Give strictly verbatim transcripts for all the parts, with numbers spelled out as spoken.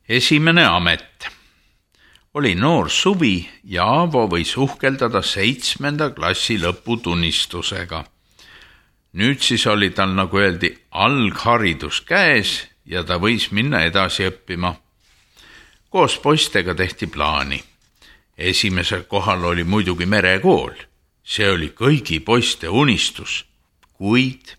Esimene amet. Oli noor suvi ja Aavo võis uhkeldada seitsmenda klassi lõputunnistusega. Nüüd siis oli tal, nagu öeldi, algharidus käes ja ta võis minna edasi õppima. Koos poistega tehti plaani. Esimesel kohal oli muidugi merekool. See oli kõigi poiste unistus, kuid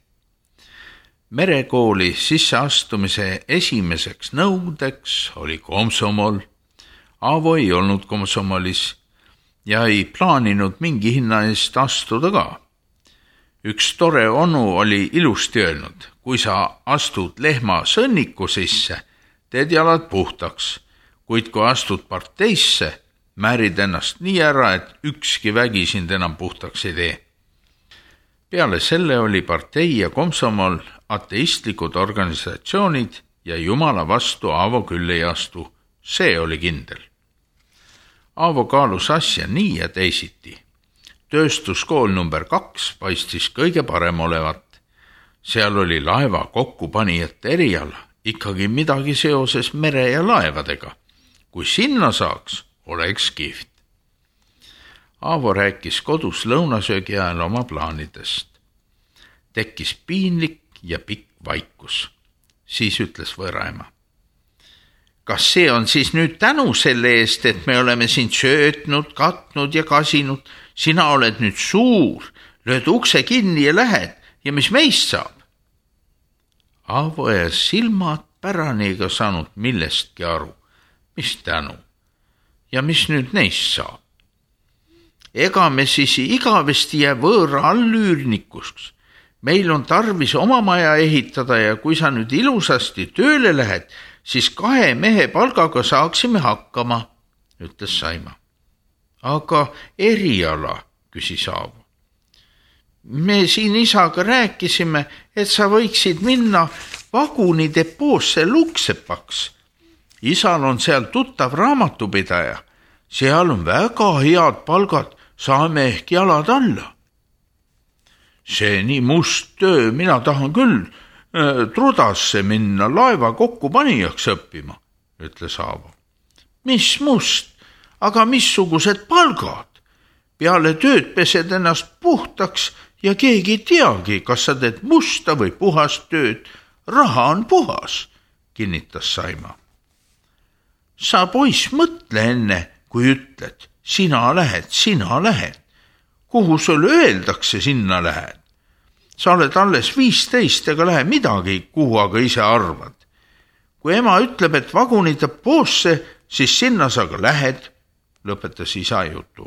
merekooli sisseastumise esimeseks nõudeks oli komsomol. Aavo ei olnud komsomolis ja ei plaaninud mingi hinna eest astuda ka. Üks tore onu oli ilusti öelnud, kui sa astud lehma sõnniku sisse, teed jalad puhtaks, kuid kui astud parteisse, määrid ennast nii ära, et ükski vägi sind enam puhtaks ei tee. Peale selle oli partei ja komsomol ateistlikud organisatsioonid ja Jumala vastu Aavo küll ei astu, see oli kindel. Aavo kaalus asja nii ja teisiti. Tööstuskool number kaks paistis kõige parem olevat. Seal oli laeva kokkupanijate eriala, ikkagi midagi seoses mere ja laevadega. Kui sinna saaks, oleks kihvt. Aavo rääkis kodus lõunasöögi ajal oma plaanidest. Tekkis piinlik ja pikk vaikus. Siis ütles võõraema. Kas see on siis nüüd tänu selle eest, et me oleme sind söötnud, katnud ja kasinud? Sina oled nüüd suur, lööd ukse kinni ja lähed ja mis meist saab? Aavo ja silmad pärani ega saanud millestki aru. Mis tänu? Ja mis nüüd neist saab? Ega me siis igavesti jää võõra allüürnikuks. Meil on tarvis oma maja ehitada ja kui sa nüüd ilusasti tööle lähed, siis kahe mehe palgaga saaksime hakkama, ütles Saima. Aga eriala, küsis Aavo. Me siin isaga rääkisime, et sa võiksid minna vagunidepoosse Luksepaks. Isal on seal tuttav raamatupidaja. Seal on väga head palgad, saame ehk jalad alla. See nii must töö, mina tahan küll äh, trudasse minna laeva kokkupanijaks õppima, ütles Aavo. Mis must, aga missugused palgad? Peale tööd pesed ennast puhtaks ja keegi ei teagi, kas sa teed musta või puhast tööd. Raha on puhas, kinnitas Saima. Sa poiss mõtle enne, kui ütled, sina lähed, sina lähed. Kuhu sulle öeldakse, sinna lähed? Sa oled alles viisteist ega lähe midagi, kuhu aga ise arvad. Kui ema ütleb, et vagunida poosse, siis sinna sa ka lähed, lõpetas isa jutu.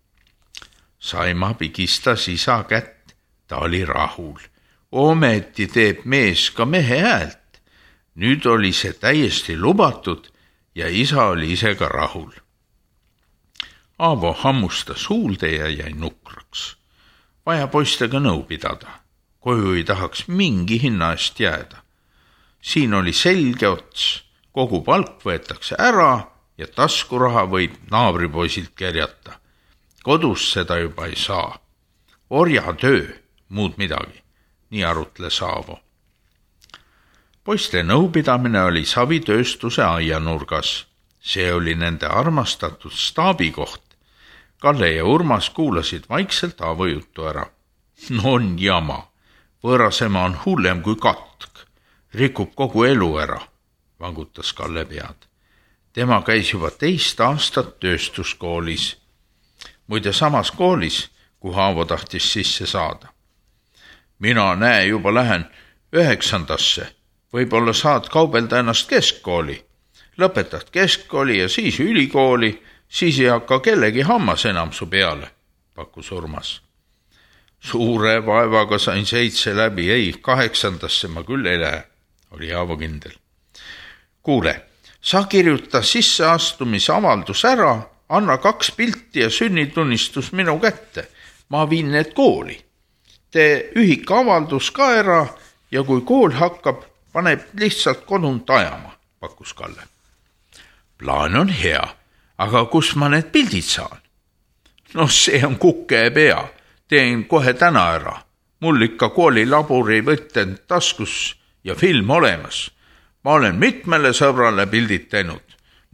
Saima pigistas isa kätt, ta oli rahul. Ometi teeb mees ka mehe häält. Nüüd oli see täiesti lubatud ja isa oli ise ka rahul. Aavo hammustas huulde ja jäi nukraks. Vaja poistega nõu pidada. Koju ei tahaks mingi hinna eest jääda. Siin oli selge ots, kogu palk võetakse ära ja taskuraha võib naabripoisilt kerjata. Kodus seda juba ei saa. Orja töö, muud midagi, nii arutles Aavo. Poiste nõupidamine oli savitööstuse aianurgas. See oli nende armastatud staabikoht. Kalle ja Urmas kuulasid vaikselt Aavo juttu ära. No on jama. Võõrasema on hullem kui katk. Rikub kogu elu ära, vangutas Kalle pead. Tema käis juba teist aastat tööstuskoolis. Muide samas koolis, kuhu Aavo tahtis sisse saada. Mina näe juba lähen üheksandasse. Võib-olla saad kaubelda ennast keskkooli. Lõpetad keskkooli ja siis ülikooli, siis ei hakka kellegi hammas enam su peale, pakkus Urmas. Suure vaevaga sain seitse läbi, ei, kaheksandasse ma küll ei lähe, oli Aavo kindel. Kuule, sa kirjuta sisseastumisavaldus ära, anna kaks pilti ja sünnitunnistus minu kätte. Ma viin need kooli. Tee ühikavaldus ka ära ja kui kool hakkab, paneb lihtsalt kodunt ajama, pakkus Kalle. Plaan on hea, aga kus ma need pildid saan? No see on kuke pea. Teen kohe täna ära. Mul ikka koolilaburi võtten taskus ja film olemas. Ma olen mitmele sõbrale pildid teinud.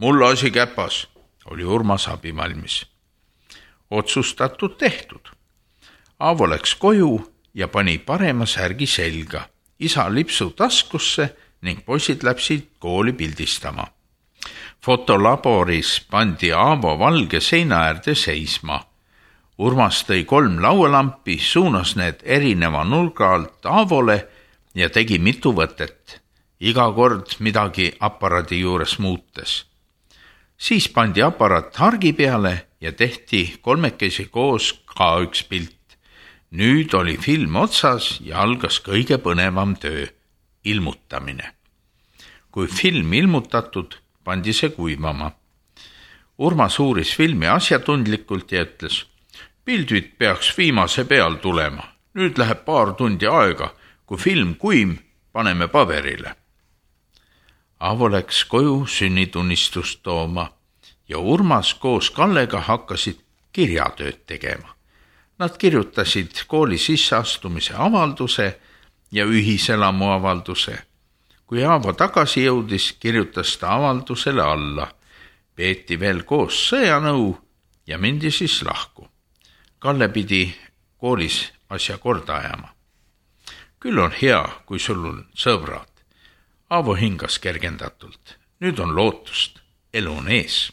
Mulla asi käpas, oli Urmas abi valmis. Otsustatud tehtud. Aavo läks koju ja pani parema särgi selga, isa lipsu taskusse ning poisid läksid kooli pildistama. Fotolaboris pandi Aavo valge seina äärde seisma. Urmas tõi kolm laualampi, suunas need erineva nurga alt Aavole ja tegi mitu võtet, iga kord midagi aparaadi juures muutes. Siis pandi aparaat hargi peale ja tehti kolmekesi koos ka üks pilt. Nüüd oli film otsas ja algas kõige põnevam töö, ilmutamine. Kui film ilmutatud, pandi see kuivama. Urmas uuris filmi asjatundlikult ja ütles, pildid peaks viimase peal tulema. Nüüd läheb paar tundi aega, kui film kuim, paneme paberile. Aavo läks koju sünnitunnistust tooma ja Urmas koos Kallega hakkasid kirjatööd tegema. Nad kirjutasid kooli sisseastumise avalduse ja ühiselamu avalduse. Kui Aavo tagasi jõudis, kirjutas ta avaldusele alla. Peeti veel koos sõjanõu ja mindi siis lahku. Kalle pidi koolis asja korda ajama. Küll on hea, kui sul on sõbrad. Aavo hingas kergendatult. Nüüd on lootust, elu on ees.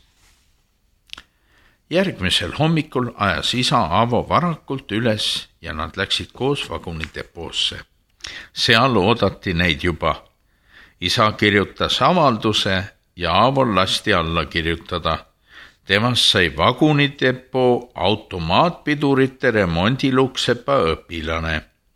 Järgmisel hommikul ajas isa Aavo varakult üles ja nad läksid koos vagunidepoosse. Seal oodati neid juba. Isa kirjutas avalduse ja Aavol lasti alla kirjutada. Temast sai vagunidepoo automaatpidurite remondiluksepa õpilane.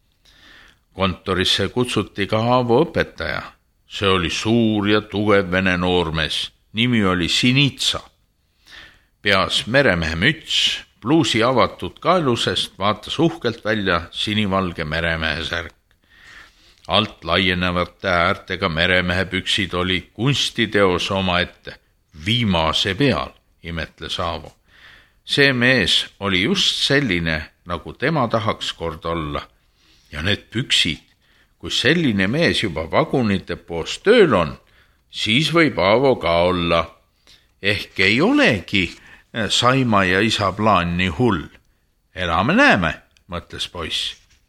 Kontorisse kutsuti ka Aavo õpetaja. See oli suur ja tugev vene noormees. Nimi oli Sinitsa. Peas meremehe müts, pluusi avatud kaelusest vaatas uhkelt välja sinivalge meremehe särk. Alt laienevate äärtega meremehe püksid oli kunstiteos omaette, viimase peal, imetles Aavo. See mees oli just selline, nagu tema tahaks kord olla. Ja need püksid, kui selline mees juba vagunite poos tööl on, siis võib Aavo ka olla. Ehk ei olegi Saima ja isa plaan nii hull. Elame näeme, mõtles poiss.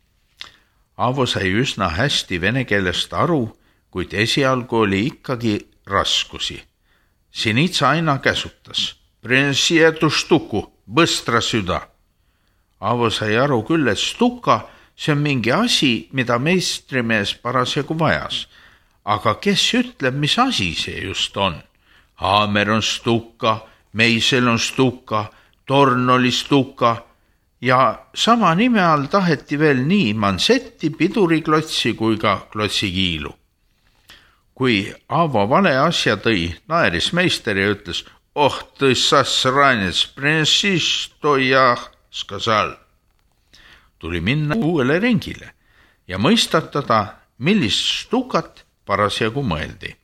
Aavo sai üsna hästi vene keelest aru, kuid esialgu oli ikkagi raskusi. Sinitsa aina käsutas. Prinsi etu štuku, bõstra süda. Aavo sai aru küll, et stuka, see on mingi asi, mida meistrimees parasjagu vajas. Aga kes ütleb, mis asi see just on? Haamer on stuka, meisel on stuka, torn oli stuka ja sama nime all taheti veel nii mansetti, piduriklotsi kui ka klotsikiilu. Kui Aavo vale asja tõi, naeris meister ja ütles, oh tõi sassranets, prinsisto ja skasal. Tuli minna uuele ringile ja mõistatada, millist stukat parasjagu mõeldi.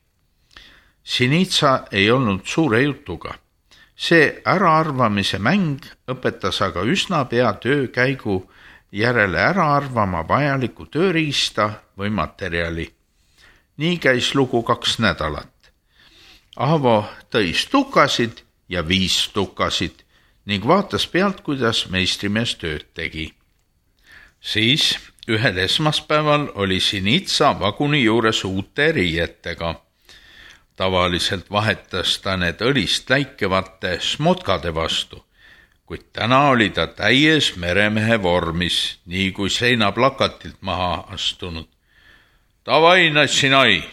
Sinitsa ei olnud suure jutuga. See äraarvamise mäng õpetas aga üsna pea töökäigu järele äraarvama vajaliku tööriista või materjali. Nii käis lugu kaks nädalat. Aavo tõi stukasid ja viis stukasid ning vaatas pealt, kuidas meistrimees tööd tegi. Siis ühel esmaspäeval oli Sinitsa vaguni juures uute riietega. Tavaliselt vahetas ta need õlist läikevate smotkade vastu, kuid täna oli ta täies meremehe vormis, nii kui seinaplakatilt maha astunud. Tavai, natsinai!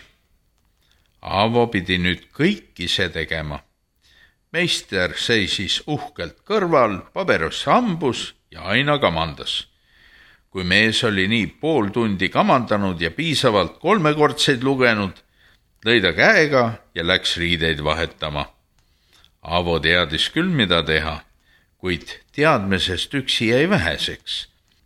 Aavo pidi nüüd kõik ise tegema. Meister seisis uhkelt kõrval, paberos hambus ja aina kamandas. Kui mees oli nii pool tundi kamandanud ja piisavalt kolmekordseid lugenud, lõi ta käega ja läks riideid vahetama. Aavo teadis küll, mida teha, kuid teadmisest üksi jäi väheseks.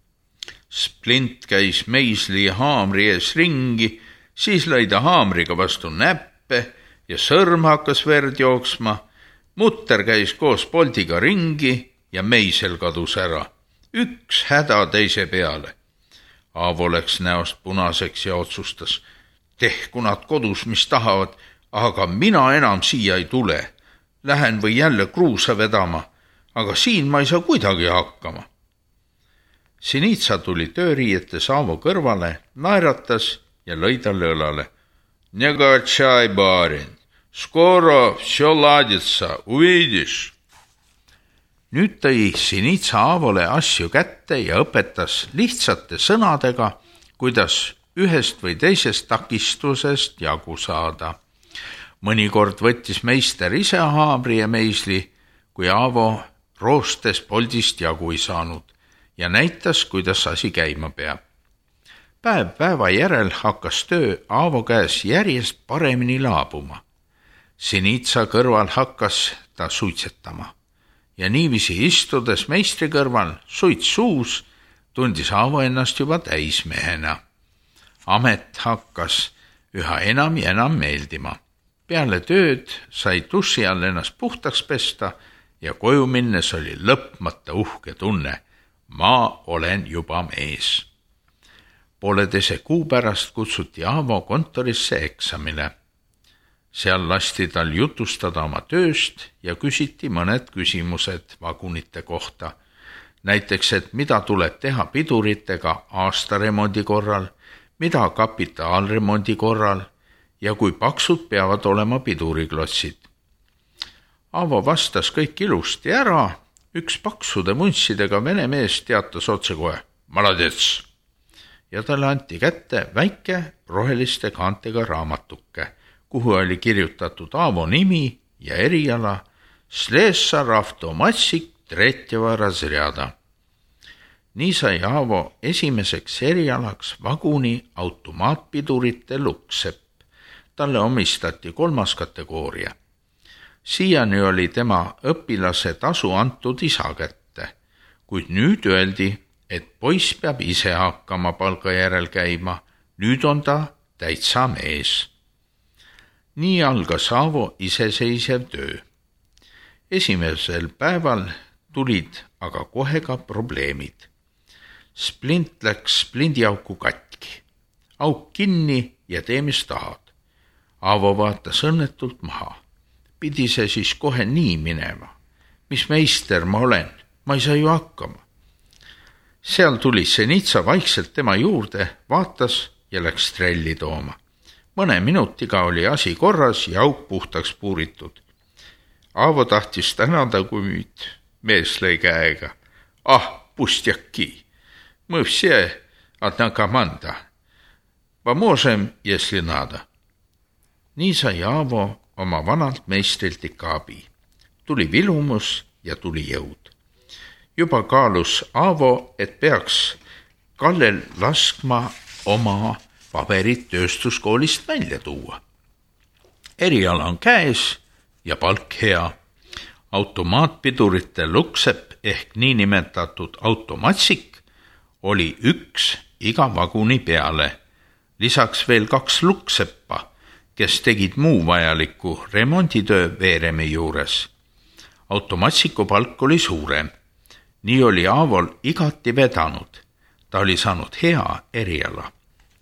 Splint käis meisli ja haamri ees ringi, siis lõi ta haamriga vastu näppe ja sõrm hakkas verd jooksma. Mutter käis koos poldiga ringi ja meisel kadus ära. Üks häda teise peale. Aavo läks näost punaseks ja otsustas, tehku nad kodus, mis tahavad, aga mina enam siia ei tule. lähen või jälle kruusa vedama, aga siin ma ei saa kuidagi hakkama. Sinitsa tuli tööriietes Aavo kõrvale, naeratas ja lõi talle õlale. Не горчай, барин, skoro все ladится, uvidis. Nüüd tõi Sinitsa Aavole asju kätte ja õpetas lihtsate sõnadega, kuidas ühest või teisest takistusest jagu saada. Mõnikord võttis meister ise haamri ja meisli, kui Aavo roostes poldist jagu ei saanud ja näitas, kuidas asi käima peab. Päev päeva järel hakkas töö Aavo käes järjest paremini laabuma. Sinitsa kõrval hakkas ta suitsetama ja niiviisi istudes meistri kõrval suits suus, tundis Aavo ennast juba täismehena. Amet hakkas üha enam ja enam meeldima. Peale tööd sai duši all ennast puhtaks pesta ja koju minnes oli lõpmata uhke tunne. Ma olen juba mees. Pooleteise kuu pärast kutsuti Aavo kontorisse eksamile. Seal lasti tal jutustada oma tööst ja küsiti mõned küsimused vagunite kohta. Näiteks, et mida tuleb teha piduritega aastaremondi korral, mida kapitaalremondi korral ja kui paksud peavad olema piduriklotsid. Aavo vastas kõik ilusti ära, üks paksude vuntsidega vene mees teatas otsekohe, maladets, ja talle anti kätte väike roheliste kaantega raamatuke, kuhu oli kirjutatud Aavo nimi ja eriala Slessar automatsik tretjeva razrjada. Nii sai Aavo esimeseks erialaks vaguni automaatpidurite luksepp. Talle omistati kolmas kategooria. Siiani oli tema õpilase tasu antud isa kätte, kuid nüüd öeldi, et poiss peab ise hakkama palga järel käima, nüüd on ta täitsa mees. Nii algas Aavo iseseisev töö. Esimesel päeval tulid aga kohe ka probleemid. Splint läks splindiauku katki. Auk kinni ja tee, mis tahad. Aavo vaatas õnnetult maha. Pidi see siis kohe nii minema. Mis meister ma olen? Ma ei saa ju hakkama. Seal tuli Sinitsa vaikselt tema juurde, vaatas ja läks trelli tooma. Mõne minutiga oli asi korras ja auk puhtaks puuritud. Aavo tahtis tänada, kui nüüd mees lõi käega. Ah, pustjaki, мы все одна команда. Поможем, если надо. Nii sai Aavo oma vanalt meistrilt ikka abi. Tuli vilumus ja tuli jõud. Juba kaalus Aavo, et peaks Kallel laskma oma paberit tööstuskoolist välja tuua. Eriala on käes ja palk hea. Automaatpidurite luksepp ehk niinimetatud automatsik oli üks iga vaguni peale. Lisaks veel kaks lukseppa, kes tegid muu vajaliku remonditöö veeremi juures. Automatsiku palk oli suurem. Nii oli Aavol igati vedanud. Ta oli saanud hea eriala.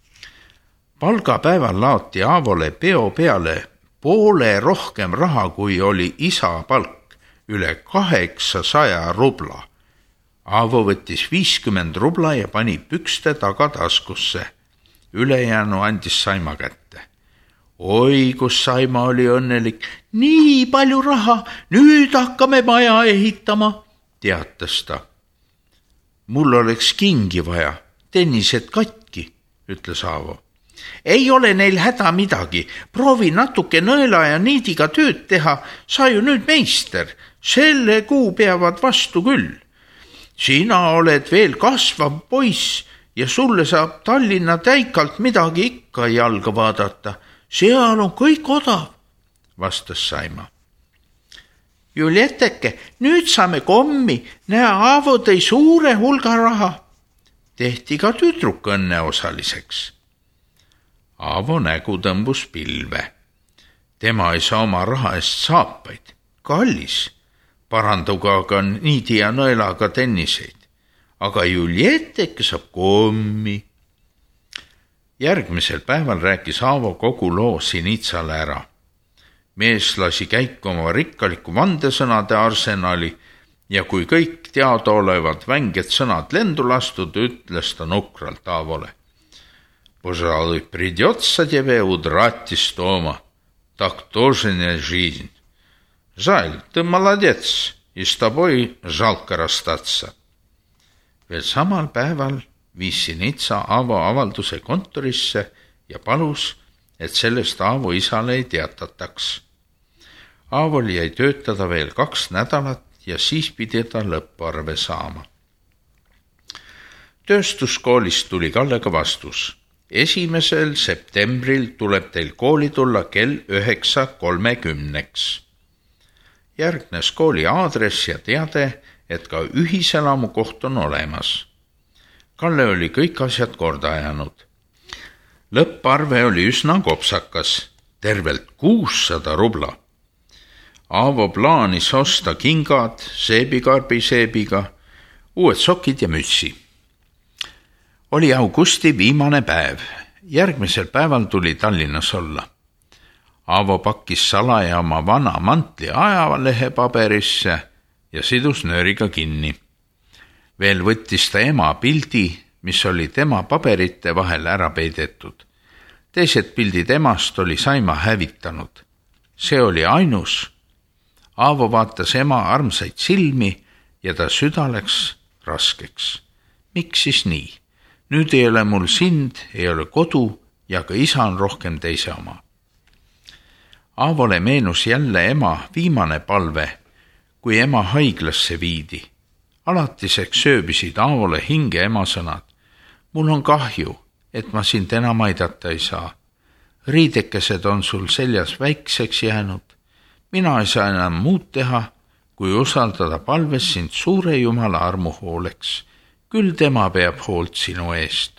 Palgapäeval laoti Aavole peo peale poole rohkem raha, kui oli isa palk, üle kaheksasaja rubla. Aavo võttis viiskümmend rubla ja pani pükste tagataskusse. Ülejäänu andis Saima kätte. Oi, kus Saima oli õnnelik. Nii palju raha, nüüd hakkame maja ehitama, teatas ta. Mul oleks kingi vaja, tennised katki, ütles Aavo. Ei ole neil häda midagi, proovi natuke nõela ja niidiga tööd teha, sa ju nüüd meister, selle kuu peavad vastu küll. Sina oled veel kasvav poiss ja sulle saab Tallinna täikalt midagi ikka jalga vaadata. Seal on kõik odav, vastas Saima. Julieteke, nüüd saame kommi, näe Aavo tõi suure hulga raha. Tehti ka tüdruk õnne osaliseks. Aavo nägu tõmbus pilve. Tema ei saa oma raha eest saapaid. Kallis, paranduga aga niidi ja nõelaga tenniseid. Aga Julieteke saab kommi. Järgmisel päeval rääkis Aavo kogu loo Sinitsale ära. mees lasi käiku oma rikkaliku vandesõnade arsenali ja kui kõik teadaolevad vänged sõnad lendu lastud, ütles ta nukralt Aavole. Пожалуй, придется тебе удрать из дома. Так тоже не жизнь. Жаль, ты молодец, и с тобой жалко расстаться. Veel samal päeval viis Sinitsa Aavo avalduse kontorisse ja palus, et sellest Aavo isale ei teatataks. Aavol jäi töötada veel kaks nädalat ja siis pidi ta lõpparve saama. Tööstuskoolist tuli Kallega vastus. Esimesel septembril tuleb teil kooli tulla kell üheksa kolmekümneks. Järgnes kooli aadress ja teade, et ka ühiselamu koht on olemas. Kalle oli kõik asjad korda ajanud. Lõpparve oli üsna kopsakas, tervelt kuussada rubla. Aavo plaanis osta kingad, seebikarbi seebiga, uued sokid ja mütsi. Oli augusti viimane päev. Järgmisel päeval tuli Tallinnas olla. Aavo pakkis salaja oma vana mantli ajalehe paberisse ja sidus nööriga kinni. Veel võttis ta ema pildi, mis oli tema paberite vahel ära peidetud. Teised pildid emast oli Saima hävitanud. See oli ainus. Aavo vaatas ema armsaid silmi ja ta süda läks raskeks. Miks siis nii? Nüüd ei ole mul sind, ei ole kodu ja ka isa on rohkem teise oma. Aavole meenus jälle ema viimane palve, kui ema haiglasse viidi. Alatiseks sööbisid Aavole hinge ema sõnad. Mul on kahju, et ma sind enam aidata ei saa. Riidekesed on sul seljas väikseks jäänud. Mina ei saa enam muud teha, kui usaldada palves sind suure Jumala armu hooleks. Küll tema peab hoolt sinu eest.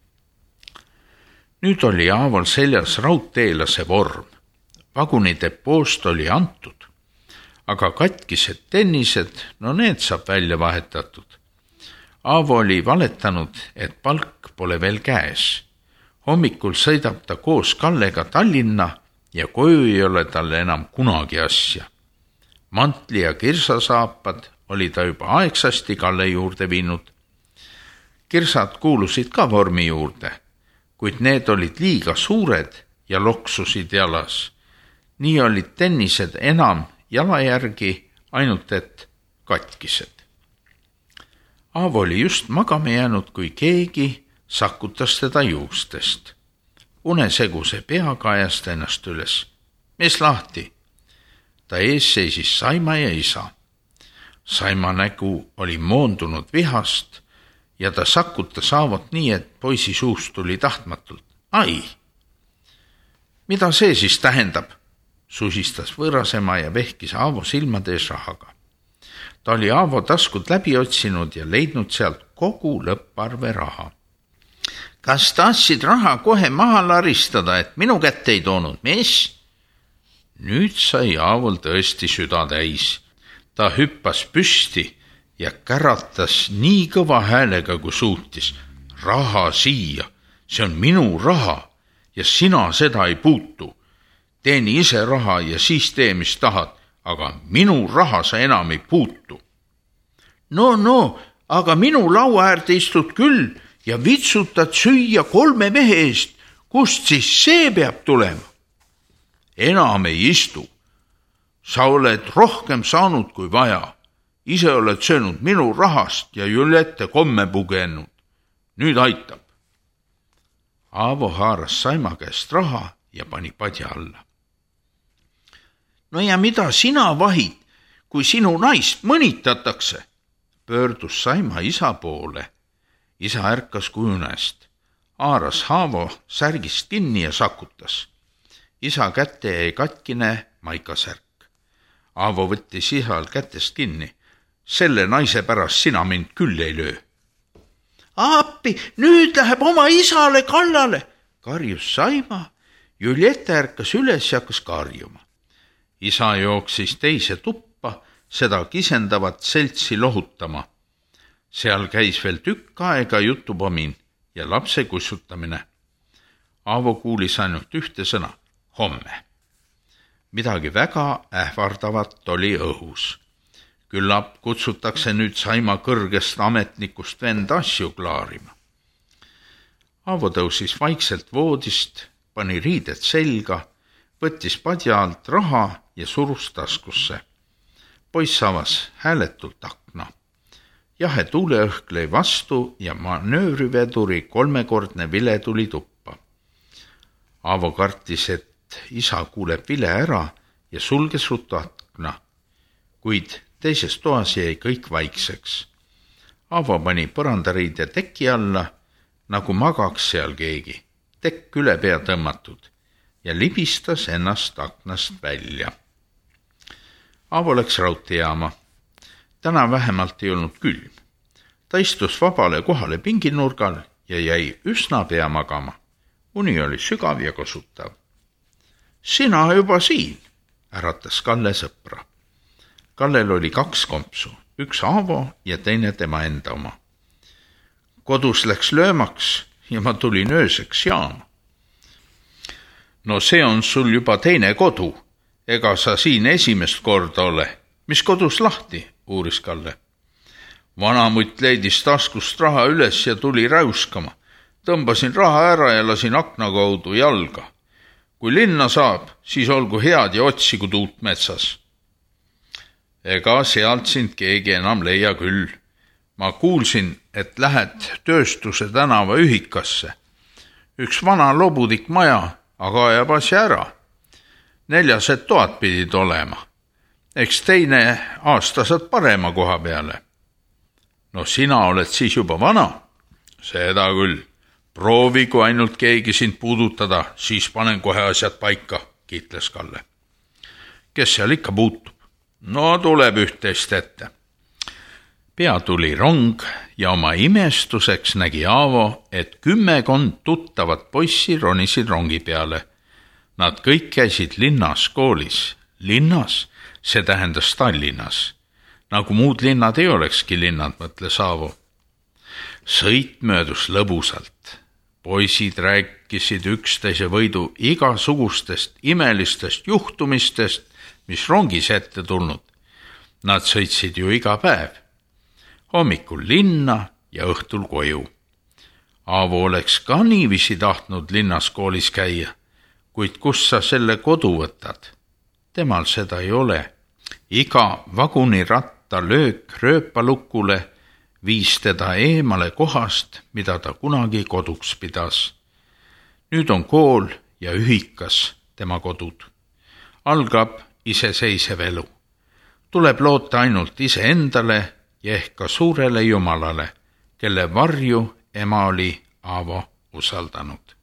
Nüüd oli Aavol seljas raudteelase vorm. Vagunidepoost oli antud, aga katkised tennised, no need saab välja vahetatud. Aavo oli valetanud, et palk pole veel käes. Hommikul sõidab ta koos Kallega Tallinna ja koju ei ole talle enam kunagi asja. Mantli ja kirsasaapad oli ta juba aegsasti Kalle juurde viinud. Kirsad kuulusid ka vormi juurde, kuid need olid liiga suured ja loksusid jalas. Nii olid tennised enam jala järgi, ainult et katkised. Aavo oli just magama jäänud, kui keegi sakutas teda juustest. Uneseguse peaga ajas ta ennast üles. Mis lahti? Ta ees seisis Saima ja isa. Saima nägu oli moondunud vihast ja ta sakutas Aavot nii, et poisi suust tuli tahtmatult. Ai! Mida see siis tähendab? Susistas võõrasema ja vehkis Aavo silmade ees rahaga. Ta oli Aavo taskut läbi otsinud ja leidnud sealt kogu lõpparve raha. Kas tahtsid raha kohe maha laristada, et minu kätte ei toonud, mees? Nüüd sai Aavol tõesti süda täis. Ta hüppas püsti ja käratas nii kõva häälega, kui suutis. Raha siia, see on minu raha ja sina seda ei puutu. Teeni ise raha ja siis tee, mis tahad, aga minu raha sa enam ei puutu. No, no, aga minu laua äärde istud küll ja vitsutad süüa kolme mehe eest. Kust siis see peab tulema? Enam ei istu. Sa oled rohkem saanud kui vaja. Ise oled söönud minu rahast ja Juliette komme pugenud. Nüüd aitab. Aavo haaras Saima käest raha ja pani padja alla. No ja mida sina vahid, kui sinu naist mõnitatakse? Pöördus Saima isa poole. Isa ärkas kujunest. Haaras Aavo särgist kinni ja sakutas. Isa kätte jäi katkine maikasärk. Aavo võttis isal kätest kinni. Selle naise pärast sina mind küll ei löö. Appi, nüüd läheb oma isale kallale, karjus Saima. Juliette ärkas üles ja hakkas karjuma. Isa jooksis teise tuppa, seda kisendavat seltsi lohutama. Seal käis veel tükk aega jutupomin ja lapse kussutamine. Aavo kuulis ainult ühte sõna, homme. midagi väga ähvardavat oli õhus. Küllap kutsutakse nüüd Saima kõrgest ametnikust vend asju klaarima. Aavo tõusis vaikselt voodist, pani riided selga, võttis padja alt raha ja surus taskusse. Poiss avas hääletult akna. Jahe tuuleõhk lõi vastu ja manöövriveduri kolmekordne vile tuli tuppa. Aavo kartis, et isa kuuleb vile ära ja sulges ruttu akna, kuid teises toas jäi kõik vaikseks. Aavo pani põrandariide teki alla, nagu magaks seal keegi, tekk üle pea tõmmatud ja libistas ennast aknast välja. Aavo läks raudteejaama. Täna vähemalt ei olnud külm. Ta istus vabale kohale pinginurgal ja jäi üsna pea magama. Uni oli sügav ja kosutav. Sina juba siin, äratas Kalle sõpra. Kallel oli kaks kompsu, üks Aavo ja teine tema enda oma. Kodus läks löömaks ja ma tulin ööseks jaama. No see on sul juba teine kodu, ega sa siin esimest korda ole. Mis kodus lahti, uuris Kalle. Vanamutt leidis taskust raha üles ja tuli räuskama. Tõmbasin raha ära ja lasin akna kaudu jalga. Kui linna saab, siis olgu head ja otsigu tuult metsas. Ega sealt sind keegi enam leia küll. Ma kuulsin, et lähed Tööstuse tänava ühikasse. Üks vana lobudik maja, aga ajab asja ära. Neljased toad pidid olema. Eks teine aasta saad parema koha peale. No sina oled siis juba vana. Seda küll. Proovi, kui ainult keegi sind puudutada, siis panen kohe asjad paika, kiitles Kalle. Kes seal ikka puutub? No tuleb üht-teist ette. Pea tuli rong ja oma imestuseks nägi Aavo, et kümmekond tuttavat poissi ronisid rongi peale. Nad kõik käisid linnas koolis. Linnas, see tähendas Tallinnas. Nagu muud linnad ei olekski linnad, mõtles Aavo. Sõit möödus lõbusalt. Poisid rääkisid üksteise võidu igasugustest imelistest juhtumistest, mis rongis ette tulnud. Nad sõitsid ju iga päev. Hommikul linna ja õhtul koju. Aavo oleks ka niiviisi tahtnud linnas koolis käia, kuid kus sa selle kodu võtad? Temal seda ei ole. Iga vaguniratta löök rööpalukule viis teda eemale kohast, mida ta kunagi koduks pidas. Nüüd on kool ja ühikas tema kodud. Algab iseseisev elu. Tuleb loota ainult iseendale ja ehk ka suurele Jumalale, kelle varju ema oli Aavo usaldanud.